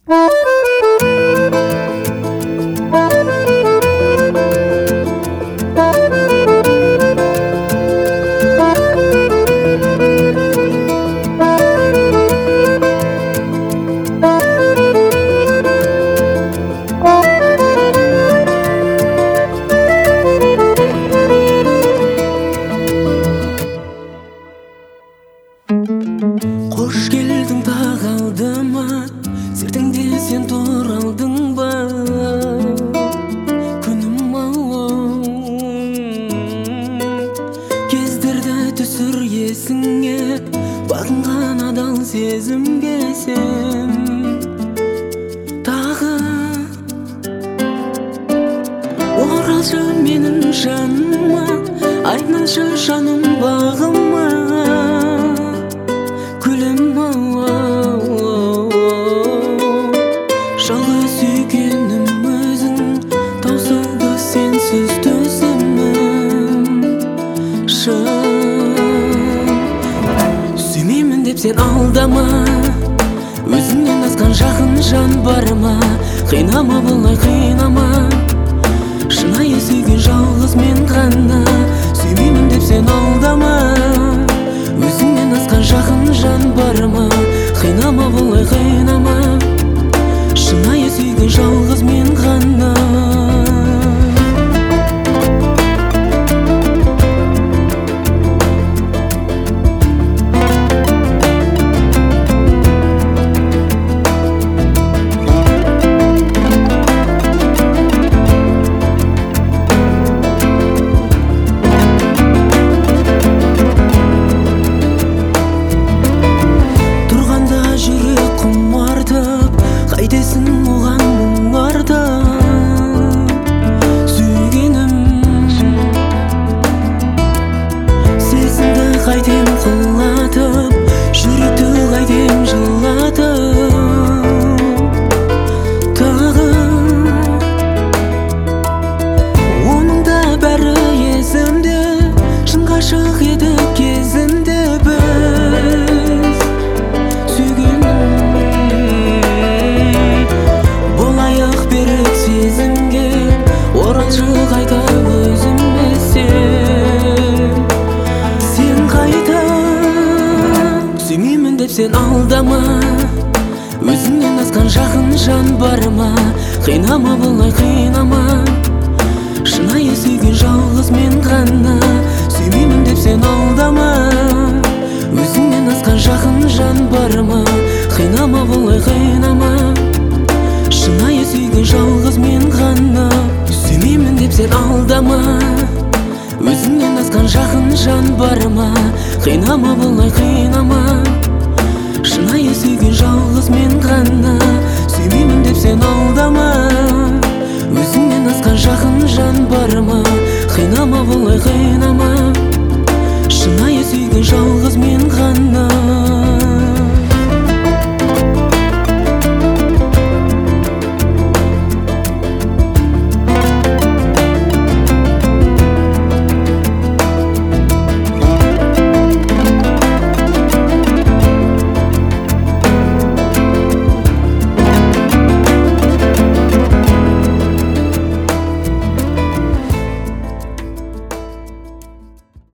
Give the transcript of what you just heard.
Қош келдің тағы алдыма, сертіңде сен тұр алдың ба? Күнім ау, кездерді түсір есіңе, бағынған адал сезімге сен тағы оралшы менің жаныма, айтшы жаным бағыма. Жалғыз сүйгенім өзің, таусылды сенсіз төзімім. Сүймеймін деп сен алдама, өзіңнен асқан жақын жан бар ма? Қинама бұлай қинама, шынайы сүйген жалғыз мен ғана. Сүймеймін деп сен алдама, өзіңнен асқан жақын жан бар ма? Қинама бұлай қинама, шынайы сүйген жалғыз мен ғана. Тұрғанда жүрек құмартып, қайтесің оған мұңарды? Сүйгенім сезімді қайтем құлатып, жүректі қайтем жылатып. Тағы оның да бәрі есімде, шын ғашық едік кезінде біз. Сезімге оралшы қайта өзіме сен қайта. Сүймеймін деп сен алдама, өзіңнен асқан жақын жан бар ма? Қинама бұлай қинама, шынайы сүйген жалғыз мен ғана. Сүймеймін деп сен алдама, өзіңнен асқан жақын жан бар ма? Қинама бұлай қинама, шынайы сүйген жалғыз мен ғана. Сүймеймін деп сен алдама, өзіңнен асқан жақын жан бар ма? Қинама бұлай қинама,